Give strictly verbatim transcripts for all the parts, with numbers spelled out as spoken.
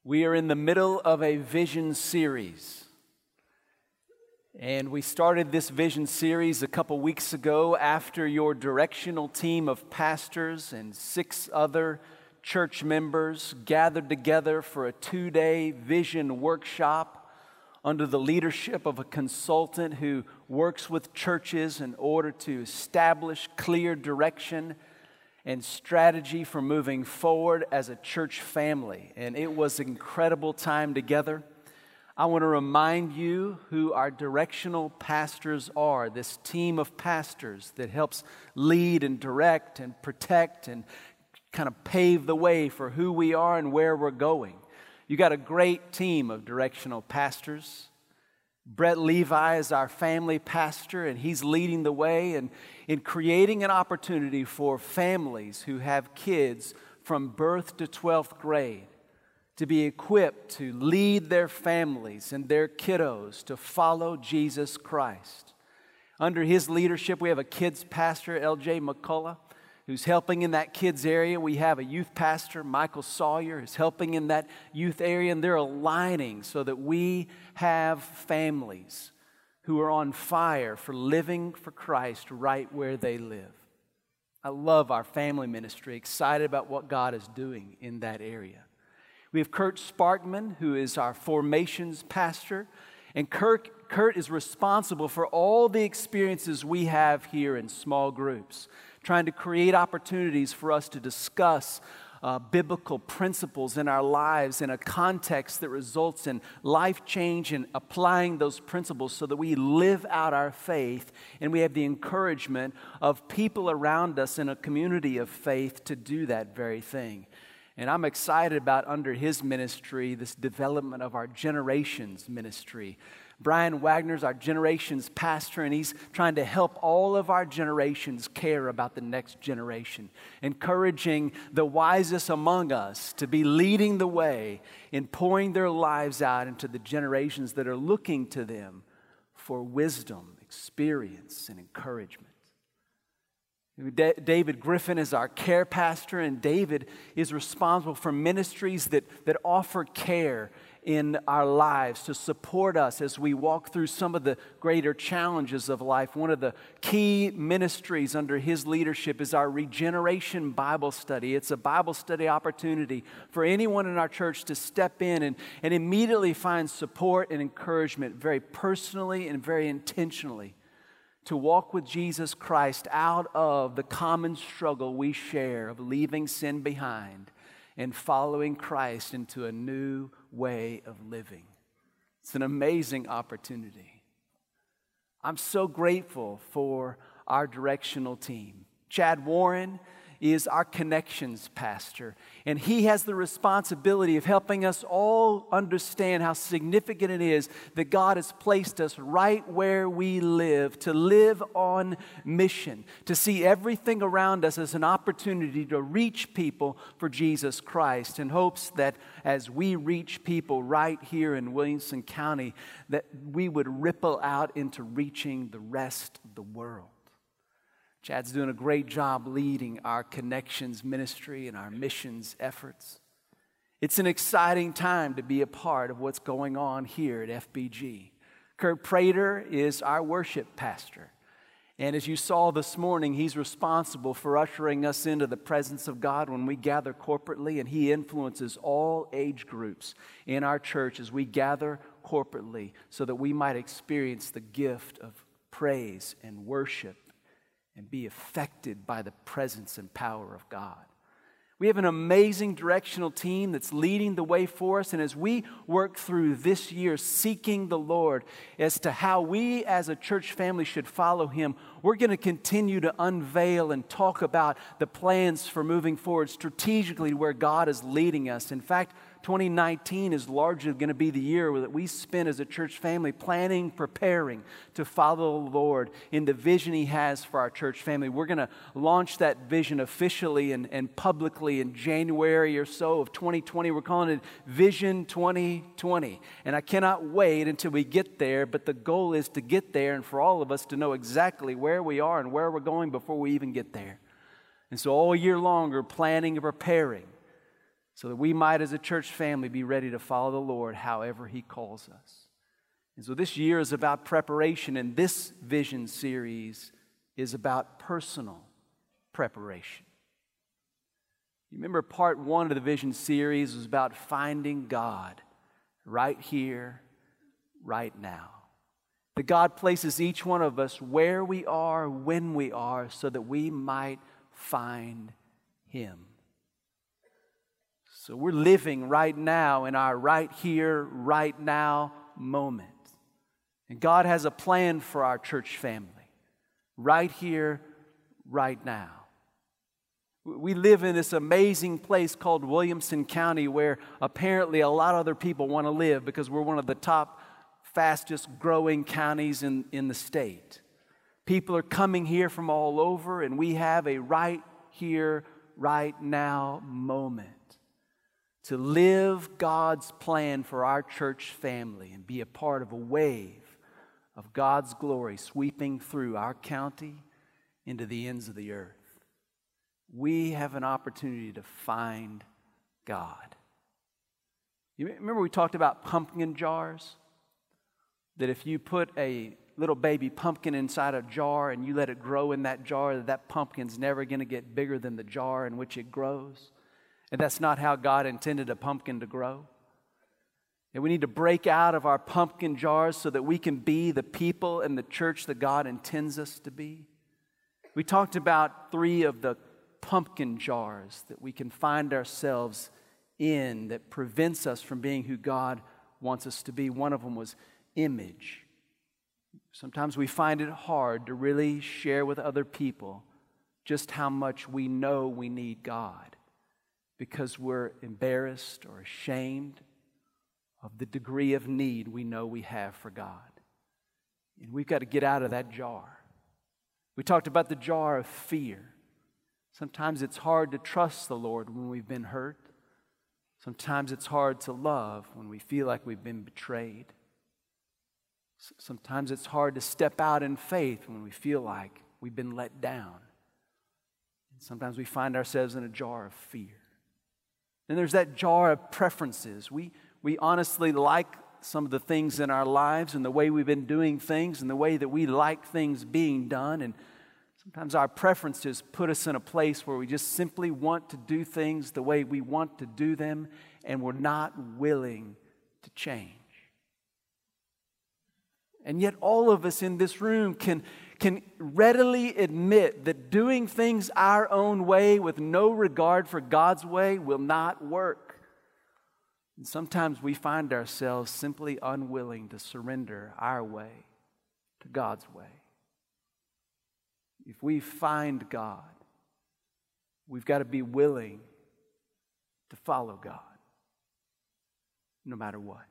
We are in the middle of a vision series. And we started this vision series a couple weeks ago after your directional team of pastors and six other church members gathered together for a two-day vision workshop under the leadership of a consultant who works with churches in order to establish clear direction and strategy for moving forward as a church family. And it was an incredible time together. I want to remind you who our directional pastors are, this team of pastors that helps lead and direct and protect and kind of pave the way for who we are and where we're going. You got a great team of directional pastors. Brett Levi is our family pastor, and he's leading the way in, in creating an opportunity for families who have kids from birth to twelfth grade to be equipped to lead their families and their kiddos to follow Jesus Christ. Under his leadership, we have a kids pastor, L J McCullough, who's helping in that kids area. We have a youth pastor, Michael Sawyer, who's helping in that youth area, and they're aligning so that we have families who are on fire for living for Christ right where they live. I love our family ministry, excited about what God is doing in that area. We have Kurt Sparkman, who is our formations pastor, and Kurt, Kurt is responsible for all the experiences we have here in small groups, trying to create opportunities for us to discuss uh, biblical principles in our lives in a context that results in life change and applying those principles so that we live out our faith and we have the encouragement of people around us in a community of faith to do that very thing. And I'm excited about, under his ministry, this development of our generations ministry. Brian Wagner's our generations pastor, and he's trying to help all of our generations care about the next generation, encouraging the wisest among us to be leading the way in pouring their lives out into the generations that are looking to them for wisdom, experience, and encouragement. David Griffin is our care pastor, and David is responsible for ministries that, that offer care in our lives to support us as we walk through some of the greater challenges of life. One of the key ministries under his leadership is our Regeneration Bible Study. It's a Bible study opportunity for anyone in our church to step in and, and immediately find support and encouragement very personally and very intentionally to walk with Jesus Christ out of the common struggle we share of leaving sin behind and following Christ into a new way of living. It's an amazing opportunity. I'm so grateful for our directional team. Chad Warren is our connections pastor, and he has the responsibility of helping us all understand how significant it is that God has placed us right where we live, to live on mission, to see everything around us as an opportunity to reach people for Jesus Christ, in hopes that as we reach people right here in Williamson County, that we would ripple out into reaching the rest of the world. Chad's doing a great job leading our connections ministry and our missions efforts. It's an exciting time to be a part of what's going on here at F B G. Kurt Prater is our worship pastor. And as you saw this morning, he's responsible for ushering us into the presence of God when we gather corporately, and he influences all age groups in our church as we gather corporately so that we might experience the gift of praise and worship and be affected by the presence and power of God. We have an amazing directional team that's leading the way for us, and as we work through this year seeking the Lord as to how we as a church family should follow Him, we're going to continue to unveil and talk about the plans for moving forward strategically where God is leading us. In fact, twenty nineteen is largely going to be the year that we spend as a church family planning, preparing to follow the Lord in the vision He has for our church family. We're going to launch that vision officially and, and publicly in January or so of twenty twenty. We're calling it Vision twenty twenty. And I cannot wait until we get there, but the goal is to get there and for all of us to know exactly where we are and where we're going before we even get there. And so all year long we're planning and preparing so that we might as a church family be ready to follow the Lord however He calls us. And so this year is about preparation, and this vision series is about personal preparation. You remember part one of the vision series was about finding God right here, right now. That God places each one of us where we are, when we are, so that we might find Him. So we're living right now in our right here, right now moment. And God has a plan for our church family, right here, right now. We live in this amazing place called Williamson County, where apparently a lot of other people want to live because we're one of the top, fastest growing counties in, in the state. People are coming here from all over, and we have a right here, right now moment to live God's plan for our church family and be a part of a wave of God's glory sweeping through our county into the ends of the earth. We have an opportunity to find God. You remember we talked about pumpkin jars? That if you put a little baby pumpkin inside a jar and you let it grow in that jar, that, that pumpkin's never going to get bigger than the jar in which it grows. And that's not how God intended a pumpkin to grow. And we need to break out of our pumpkin jars so that we can be the people and the church that God intends us to be. We talked about three of the pumpkin jars that we can find ourselves in that prevents us from being who God wants us to be. One of them was image. Sometimes we find it hard to really share with other people just how much we know we need God because we're embarrassed or ashamed of the degree of need we know we have for God. And we've got to get out of that jar. We talked about the jar of fear. Sometimes it's hard to trust the Lord when we've been hurt. Sometimes it's hard to love when we feel like we've been betrayed. Sometimes it's hard to step out in faith when we feel like we've been let down. And sometimes we find ourselves in a jar of fear. Then there's that jar of preferences. We, we honestly like some of the things in our lives and the way we've been doing things and the way that we like things being done. And sometimes our preferences put us in a place where we just simply want to do things the way we want to do them, and we're not willing to change. And yet all of us in this room can, can readily admit that doing things our own way with no regard for God's way will not work. And sometimes we find ourselves simply unwilling to surrender our way to God's way. If we find God, we've got to be willing to follow God, no matter what.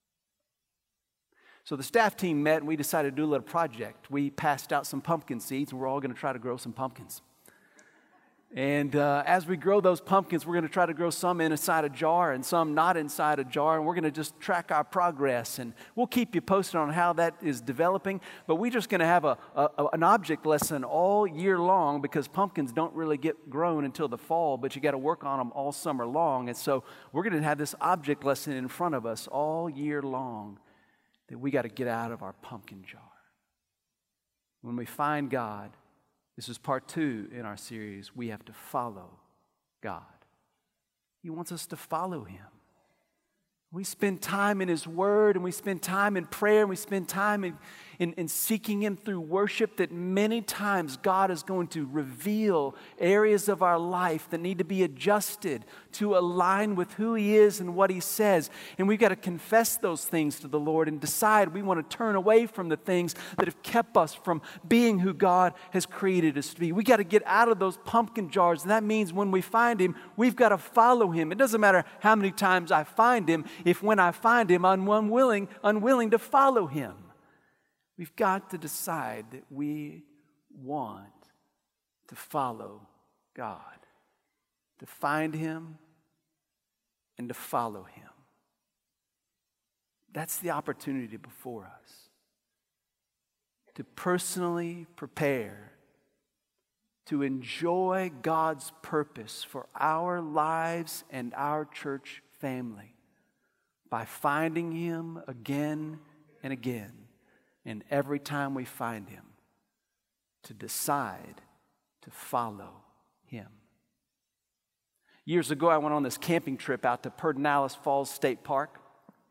So the staff team met and we decided to do a little project. We passed out some pumpkin seeds and we're all going to try to grow some pumpkins. And uh, as we grow those pumpkins, we're going to try to grow some inside a jar and some not inside a jar. And we're going to just track our progress. And we'll keep you posted on how that is developing. But we're just going to have a, a an object lesson all year long because pumpkins don't really get grown until the fall. But you got to work on them all summer long. And so we're going to have this object lesson in front of us all year long that we got to get out of our pumpkin jar. When we find God, this is part two in our series, we have to follow God. He wants us to follow Him. We spend time in His Word, and we spend time in prayer, and we spend time in, in, in seeking Him through worship, that many times God is going to reveal areas of our life that need to be adjusted to align with who He is and what He says. And we've got to confess those things to the Lord and decide we want to turn away from the things that have kept us from being who God has created us to be. We've got to get out of those pumpkin jars, and that means when we find Him, we've got to follow Him. It doesn't matter how many times I find Him, if when I find Him, I'm unwilling, unwilling to follow Him. We've got to decide that we want to follow God, to find Him and to follow Him. That's the opportunity before us, to personally prepare to enjoy God's purpose for our lives and our church family by finding Him again and again, and every time we find Him, to decide to follow Him. Years ago, I went on this camping trip out to Pedernales Falls State Park.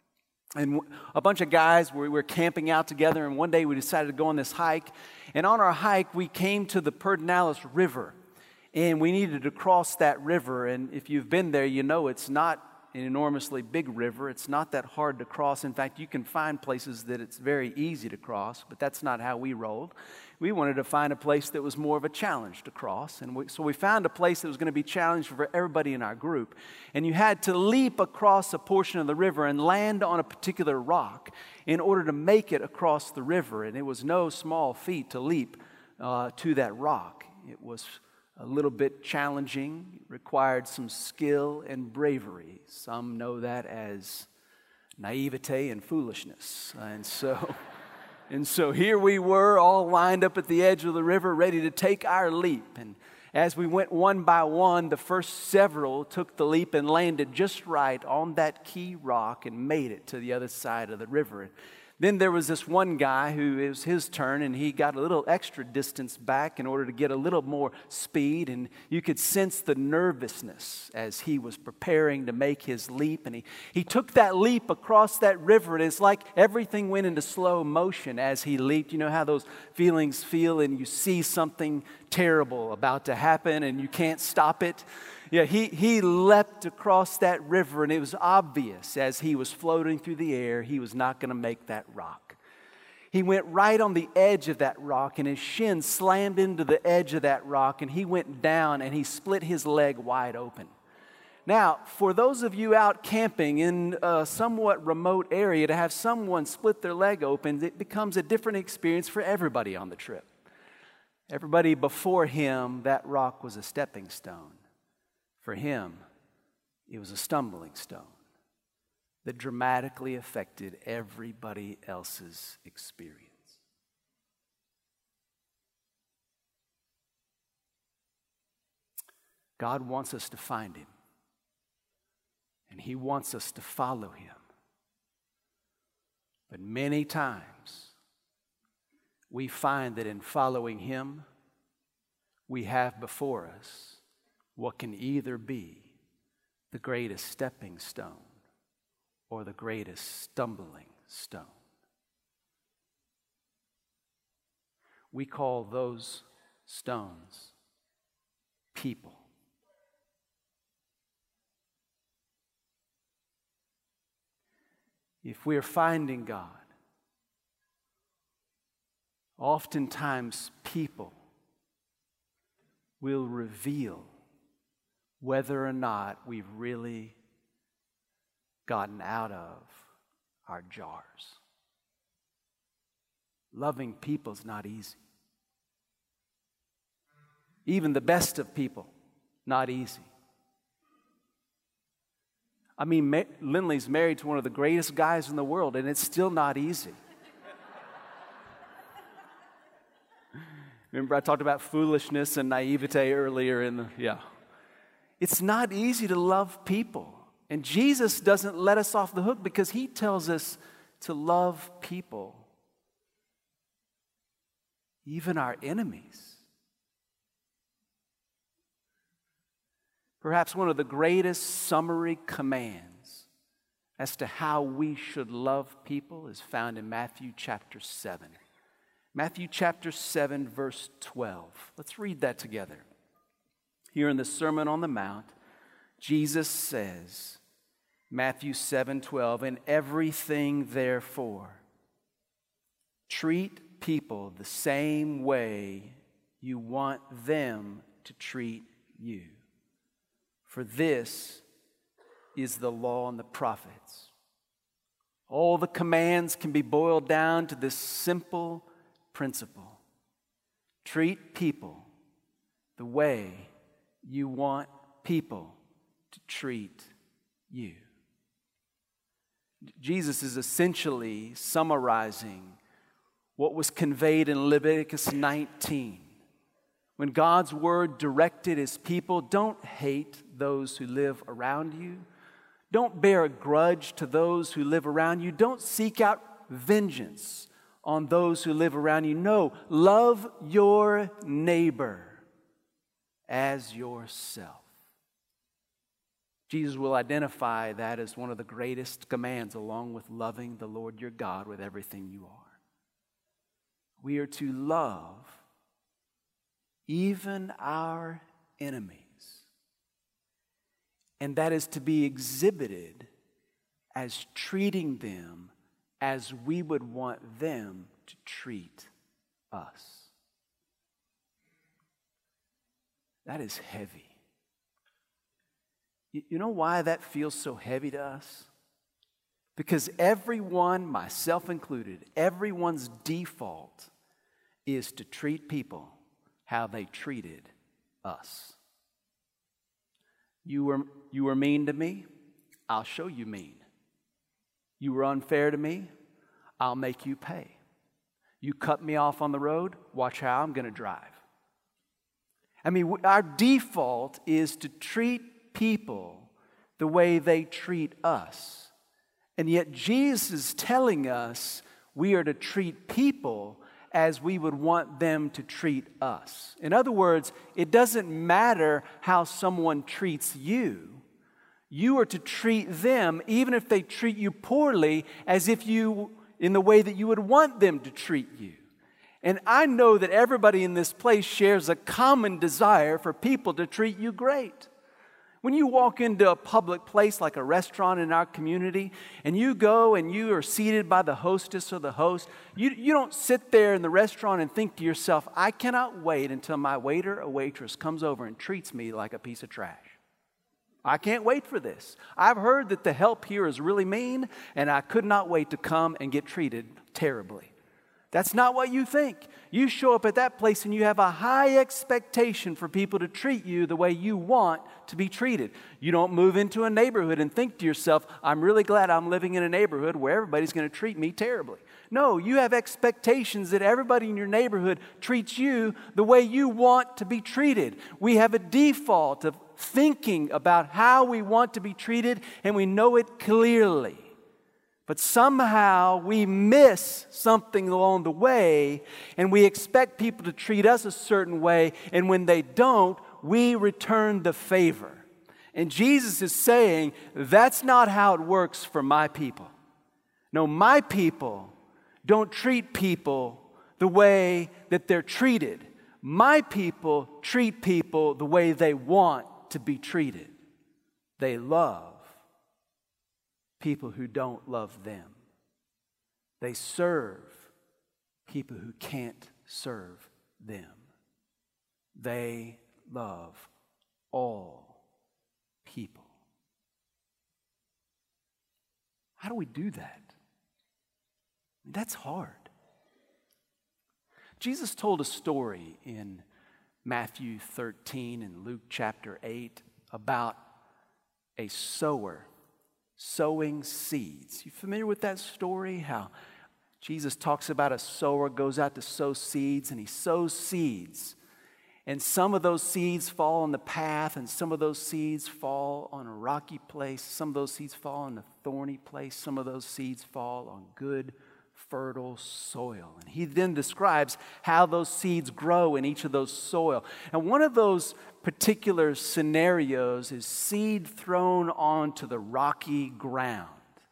And a bunch of guys, we were camping out together, and one day we decided to go on this hike. And on our hike, we came to the Pedernales River, and we needed to cross that river. And if you've been there, you know it's not an enormously big river. It's not that hard to cross. In fact, you can find places that it's very easy to cross, but that's not how we rolled. We wanted to find a place that was more of a challenge to cross. And we, so we found a place that was going to be challenged for everybody in our group. And you had to leap across a portion of the river and land on a particular rock in order to make it across the river. And it was no small feat to leap uh, to that rock. It was a little bit challenging. It required some skill and bravery. Some know that as naivete and foolishness. And so... And so here we were, all lined up at the edge of the river, ready to take our leap. And as we went one by one, the first several took the leap and landed just right on that key rock and made it to the other side of the river. Then there was this one guy who it was his turn, and he got a little extra distance back in order to get a little more speed. And you could sense the nervousness as he was preparing to make his leap. And he, he took that leap across that river, and it's like everything went into slow motion as he leaped. You know how those feelings feel, and you see something terrible about to happen, and you can't stop it? Yeah, he, he leapt across that river, and it was obvious as he was floating through the air, he was not going to make that rock. He went right on the edge of that rock, and his shin slammed into the edge of that rock, and he went down, and he split his leg wide open. Now, for those of you out camping in a somewhat remote area, to have someone split their leg open, it becomes a different experience for everybody on the trip. Everybody before him, that rock was a stepping stone. For him, it was a stumbling stone that dramatically affected everybody else's experience. God wants us to find Him, and He wants us to follow Him. But many times, we find that in following Him, we have before us what can either be the greatest stepping stone or the greatest stumbling stone. We call those stones people. If we're finding God, oftentimes people will reveal whether or not we've really gotten out of our jars. Loving people is not easy. Even the best of people, not easy. I mean, Ma- Lindley's married to one of the greatest guys in the world, and it's still not easy. Remember I talked about foolishness and naivete earlier in the, yeah. It's not easy to love people. And Jesus doesn't let us off the hook because He tells us to love people, even our enemies. Perhaps one of the greatest summary commands as to how we should love people is found in Matthew chapter seven. Matthew chapter seven, verse twelve. Let's read that together. Here in the Sermon on the Mount, Jesus says, Matthew seven twelve, "In everything, therefore, treat people the same way you want them to treat you. For this is the law and the prophets." All the commands can be boiled down to this simple principle. Treat people the way you want people to treat you. Jesus is essentially summarizing what was conveyed in Leviticus nineteen, When God's word directed his people, don't hate those who live around you. Don't bear a grudge to those who live around you. Don't seek out vengeance on those who live around you. No, love your neighbor as yourself. Jesus will identify that as one of the greatest commands, along with loving the Lord your God with everything you are. We are to love even our enemies. And that is to be exhibited as treating them as we would want them to treat us. That is heavy. You know why that feels so heavy to us? Because everyone, myself included, everyone's default is to treat people how they treated us. You were, you were mean to me, I'll show you mean. You were unfair to me, I'll make you pay. You cut me off on the road, watch how I'm going to drive. I mean, our default is to treat people the way they treat us. And yet Jesus is telling us we are to treat people as we would want them to treat us. In other words, it doesn't matter how someone treats you. You are to treat them, even if they treat you poorly, as if you, in the way that you would want them to treat you. And I know that everybody in this place shares a common desire for people to treat you great. When you walk into a public place like a restaurant in our community, and you go and you are seated by the hostess or the host, you, you don't sit there in the restaurant and think to yourself, I cannot wait until my waiter or waitress comes over and treats me like a piece of trash. I can't wait for this. I've heard that the help here is really mean, and I could not wait to come and get treated terribly. That's not what you think. You show up at that place and you have a high expectation for people to treat you the way you want to be treated. You don't move into a neighborhood and think to yourself, I'm really glad I'm living in a neighborhood where everybody's going to treat me terribly. No, you have expectations that everybody in your neighborhood treats you the way you want to be treated. We have a default of thinking about how we want to be treated, and we know it clearly. But somehow we miss something along the way, and we expect people to treat us a certain way, and when they don't, we return the favor. And Jesus is saying, that's not how it works for my people. No, my people don't treat people the way that they're treated. My people treat people the way they want to be treated. They love people who don't love them. They serve people who can't serve them. They love all people. How do we do that? That's hard. Jesus told a story in Matthew thirteen and Luke chapter eight about a sower sowing seeds. You familiar with that story? How Jesus talks about a sower goes out to sow seeds, and he sows seeds. And some of those seeds fall on the path, and some of those seeds fall on a rocky place. Some of those seeds fall on a thorny place. Some of those seeds fall on good, fertile soil. And he then describes how those seeds grow in each of those soil. And one of those particular scenarios is seed thrown onto the rocky ground.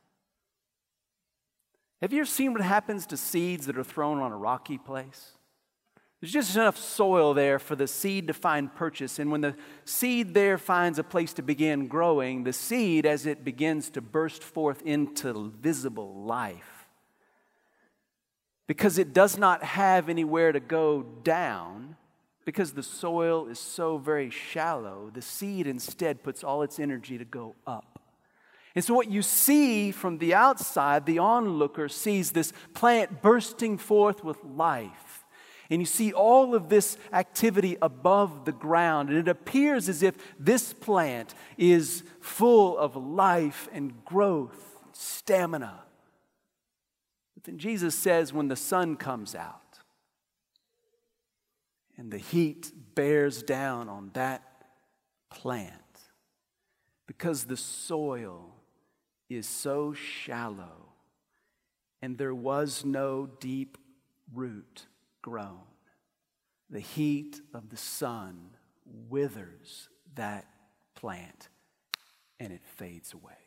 Have you ever seen what happens to seeds that are thrown on a rocky place? There's just enough soil there for the seed to find purchase. And when the seed there finds a place to begin growing, the seed, as it begins to burst forth into visible life, because it does not have anywhere to go down, because the soil is so very shallow, the seed instead puts all its energy to go up. And so what you see from the outside, the onlooker sees this plant bursting forth with life. And you see all of this activity above the ground. And it appears as if this plant is full of life and growth, stamina. But then Jesus says when the sun comes out, And the heat bears down on that plant because the soil is so shallow and there was no deep root grown. The heat of the sun withers that plant and it fades away.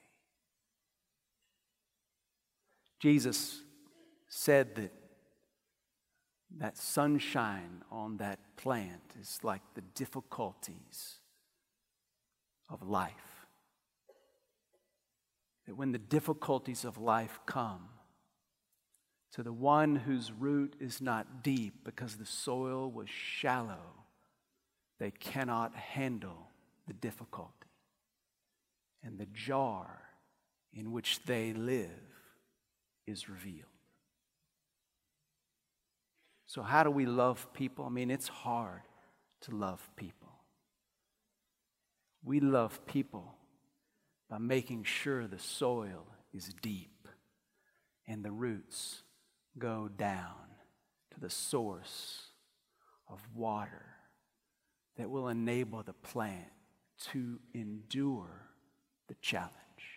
Jesus said that that sunshine on that plant is like the difficulties of life. That when the difficulties of life come, to the one whose root is not deep because the soil was shallow, they cannot handle the difficulty. And the jar in which they live is revealed. So how do we love people? I mean, it's hard to love people. We love people by making sure the soil is deep and the roots go down to the source of water that will enable the plant to endure the challenge.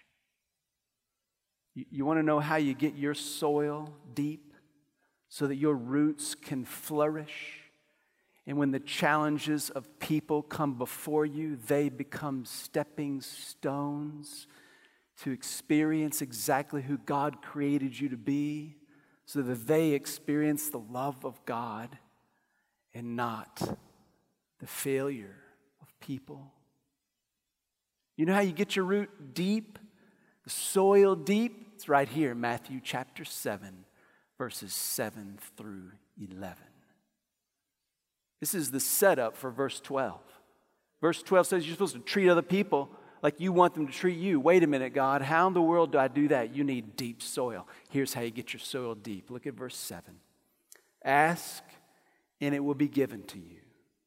You, you want to know how you get your soil deep so that your roots can flourish? And when the challenges of people come before you, they become stepping stones to experience exactly who God created you to be, so that they experience the love of God and not the failure of people. You know how you get your root deep, the soil deep? It's right here, Matthew chapter seven, verses seven through eleven. This is the setup for verse twelve. Verse twelve says you're supposed to treat other people like you want them to treat you. Wait a minute, God, how in the world do I do that? You need deep soil. Here's how you get your soil deep. Look at verse seven. Ask, and it will be given to you.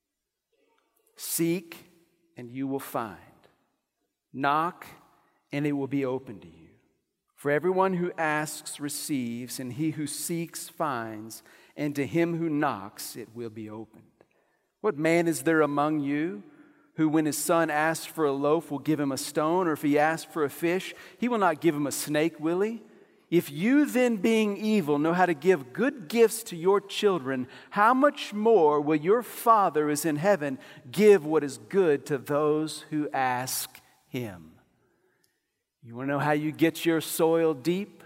Seek, and you will find. Knock, and it will be open to you. For everyone who asks receives, and he who seeks finds, and to him who knocks it will be opened. What man is there among you who, when his son asks for a loaf, will give him a stone? Or if he asks for a fish, he will not give him a snake, will he? If you then, being evil, know how to give good gifts to your children, how much more will your Father who is in heaven give what is good to those who ask him? You want to know how you get your soil deep?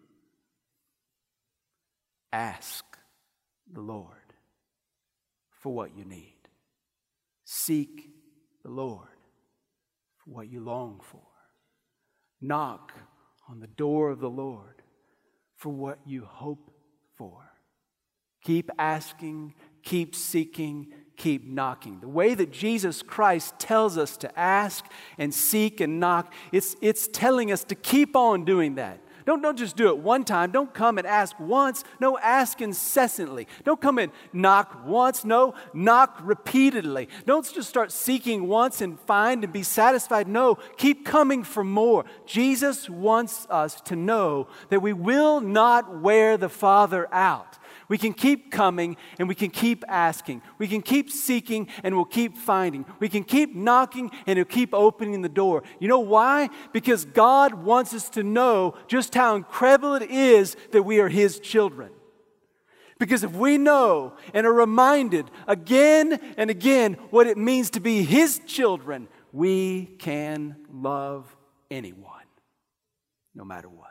Ask the Lord for what you need. Seek the Lord for what you long for. Knock on the door of the Lord for what you hope for. Keep asking, keep seeking, keep knocking. The way that Jesus Christ tells us to ask and seek and knock, it's, it's telling us to keep on doing that. Don't, don't just do it one time. Don't come and ask once. No, ask incessantly. Don't come and knock once. No, knock repeatedly. Don't just start seeking once and find and be satisfied. No, keep coming for more. Jesus wants us to know that we will not wear the Father out. We can keep coming and we can keep asking. We can keep seeking and we'll keep finding. We can keep knocking and he'll keep opening the door. You know why? Because God wants us to know just how incredible it is that we are his children. Because if we know and are reminded again and again what it means to be his children, we can love anyone, no matter what.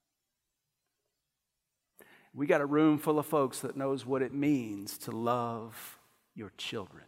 We got a room full of folks that knows what it means to love your children.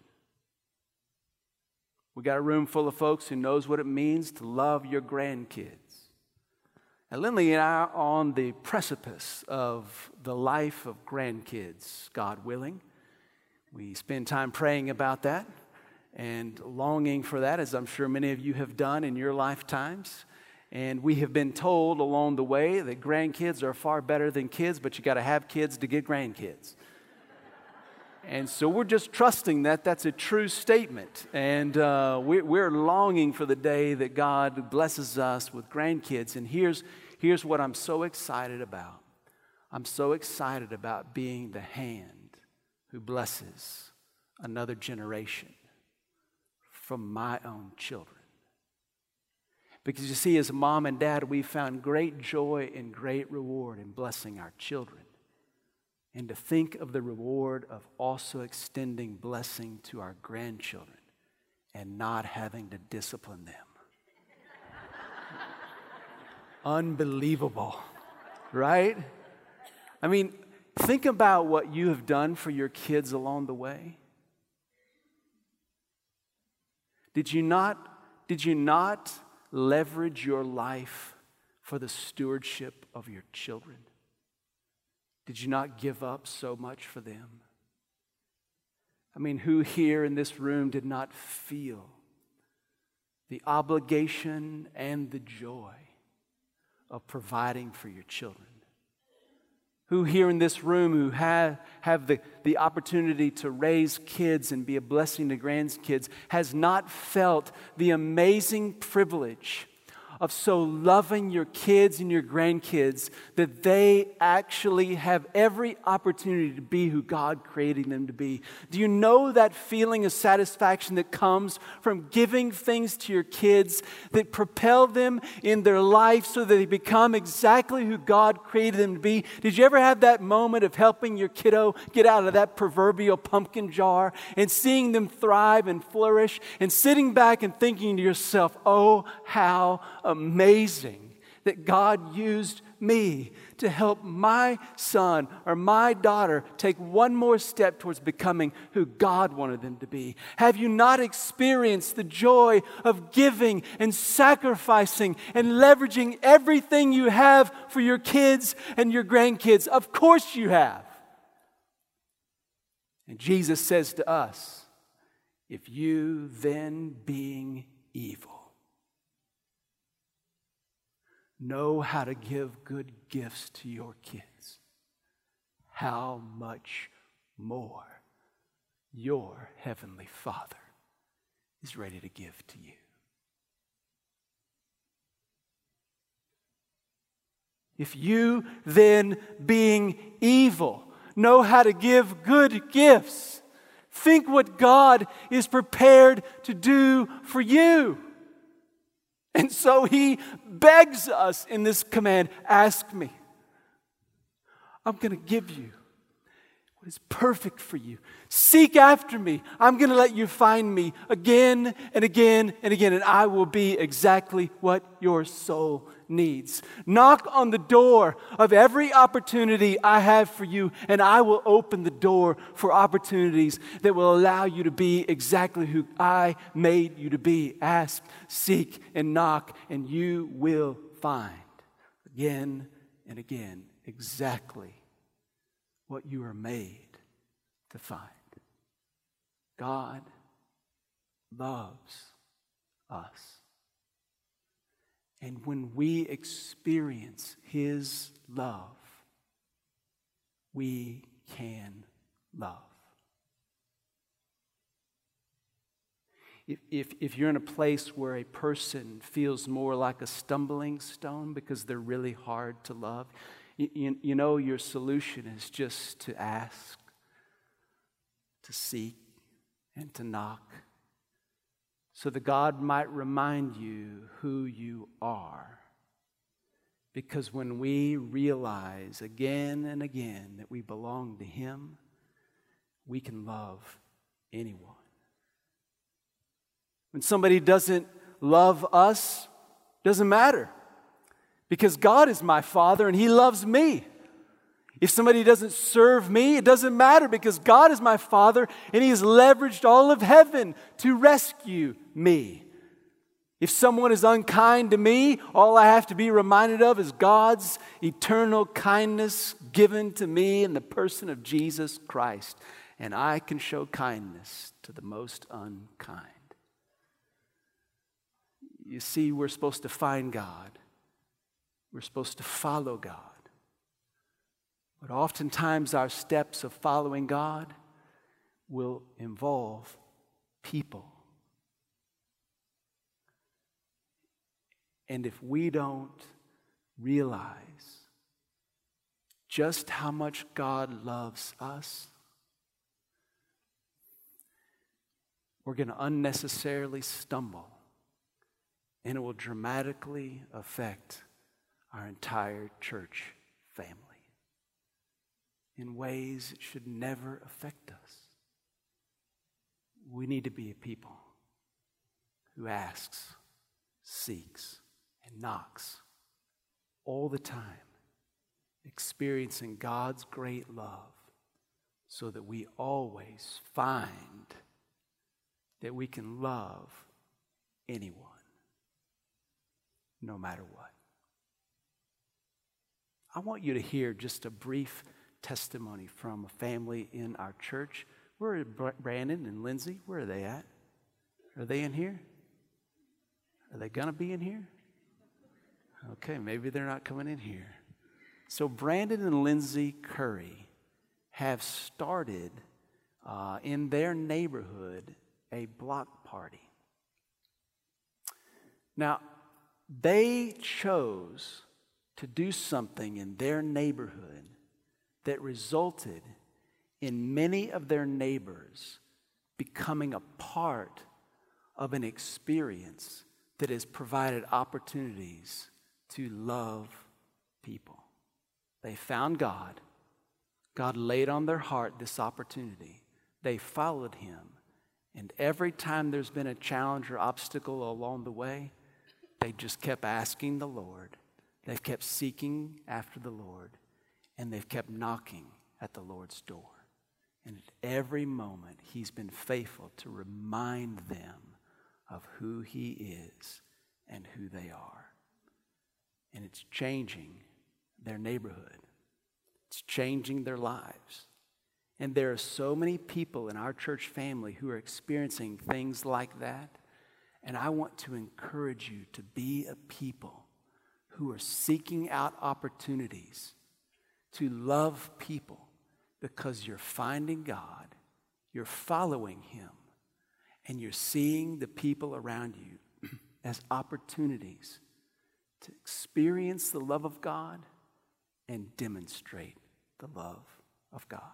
We got a room full of folks who knows what it means to love your grandkids. And Lindley and I are on the precipice of the life of grandkids, God willing. We spend time praying about that and longing for that, as I'm sure many of you have done in your lifetimes. And we have been told along the way that grandkids are far better than kids, but you got to have kids to get grandkids. And so we're just trusting that that's a true statement. And uh, we're, we're longing for the day that God blesses us with grandkids. And here's, here's what I'm so excited about. I'm so excited about being the hand who blesses another generation from my own children. Because you see, as mom and dad, we found great joy and great reward in blessing our children. And to think of the reward of also extending blessing to our grandchildren and not having to discipline them. Unbelievable, right? I mean, think about what you have done for your kids along the way. Did you not, did you not leverage your life for the stewardship of your children? Did you not give up so much for them? I mean, who here in this room did not feel the obligation and the joy of providing for your children? Who here in this room who have, have the, the opportunity to raise kids and be a blessing to grandkids has not felt the amazing privilege of so loving your kids and your grandkids that they actually have every opportunity to be who God created them to be? Do you know that feeling of satisfaction that comes from giving things to your kids that propel them in their life so that they become exactly who God created them to be? Did you ever have that moment of helping your kiddo get out of that proverbial pumpkin jar and seeing them thrive and flourish and sitting back and thinking to yourself, oh, how amazing that God used me to help my son or my daughter take one more step towards becoming who God wanted them to be? Have you not experienced the joy of giving and sacrificing and leveraging everything you have for your kids and your grandkids? Of course you have. And Jesus says to us, if you then being evil know how to give good gifts to your kids, how much more your heavenly Father is ready to give to you. If you then, being evil, know how to give good gifts, think what God is prepared to do for you. And so he begs us in this command, ask me. I'm going to give you what is perfect for you. Seek after me. I'm going to let you find me again and again and again, and I will be exactly what your soul needs. Knock on the door of every opportunity I have for you, and I will open the door for opportunities that will allow you to be exactly who I made you to be. Ask, seek, and knock, and you will find again and again exactly what you are made to find. God loves us. And when we experience His love, we can love. If, if, if you're in a place where a person feels more like a stumbling stone because they're really hard to love, you, you, you know your solution is just to ask, to seek, and to knock, so that God might remind you who you are. Because when we realize again and again that we belong to Him, we can love anyone. When somebody doesn't love us, doesn't matter. Because God is my Father and He loves me. If somebody doesn't serve me, it doesn't matter because God is my Father and He has leveraged all of heaven to rescue me. If someone is unkind to me, all I have to be reminded of is God's eternal kindness given to me in the person of Jesus Christ. And I can show kindness to the most unkind. You see, we're supposed to find God. We're supposed to follow God. But oftentimes our steps of following God will involve people. And if we don't realize just how much God loves us, we're going to unnecessarily stumble, and it will dramatically affect our entire church family in ways it should never affect us. We need to be a people who asks, seeks, and knocks all the time, experiencing God's great love so that we always find that we can love anyone, no matter what. I want you to hear just a brief testimony from a family in our church. Where are Brandon and Lindsay? Where are they at? Are they in here? Are they going to be in here? Okay, maybe they're not coming in here. So Brandon and Lindsay Curry have started uh, in their neighborhood a block party. Now, they chose to do something in their neighborhood that resulted in many of their neighbors becoming a part of an experience that has provided opportunities to love people. They found God. God laid on their heart this opportunity. They followed Him. And every time there's been a challenge or obstacle along the way, they just kept asking the Lord. They've kept seeking after the Lord. And they've kept knocking at the Lord's door. And at every moment, He's been faithful to remind them of who He is and who they are. And it's changing their neighborhood. It's changing their lives. And there are so many people in our church family who are experiencing things like that. And I want to encourage you to be a people who are seeking out opportunities to love people because you're finding God, you're following Him, and you're seeing the people around you as opportunities to experience the love of God and demonstrate the love of God.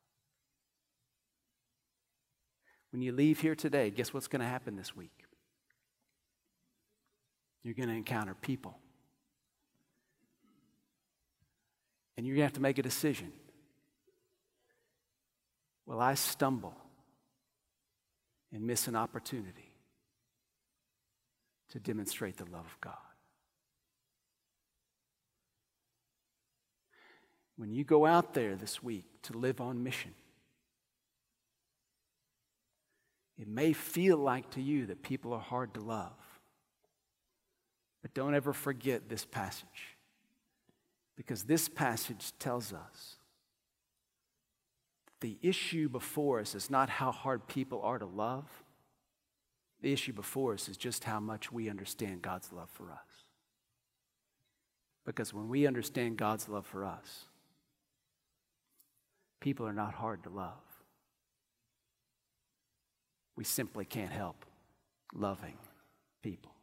When you leave here today, guess what's going to happen this week? You're going to encounter people. And you're going to have to make a decision. Will I stumble and miss an opportunity to demonstrate the love of God? When you go out there this week to live on mission, it may feel like to you that people are hard to love. But don't ever forget this passage. Because this passage tells us the issue before us is not how hard people are to love. The issue before us is just how much we understand God's love for us. Because when we understand God's love for us, people are not hard to love. We simply can't help loving people.